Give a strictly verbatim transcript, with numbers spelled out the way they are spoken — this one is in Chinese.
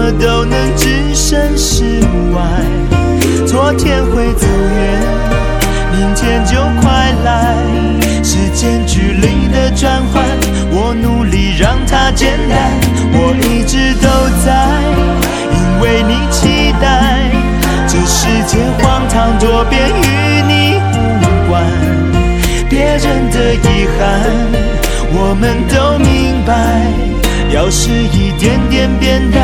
么都能置身事外。昨天会走远，明天就快来。时间距离的转换，我努力让它简单。我一直都在，因为你期待。这世界荒唐多变，与你无关。别人的遗憾，我们都明白。要是一点点变淡，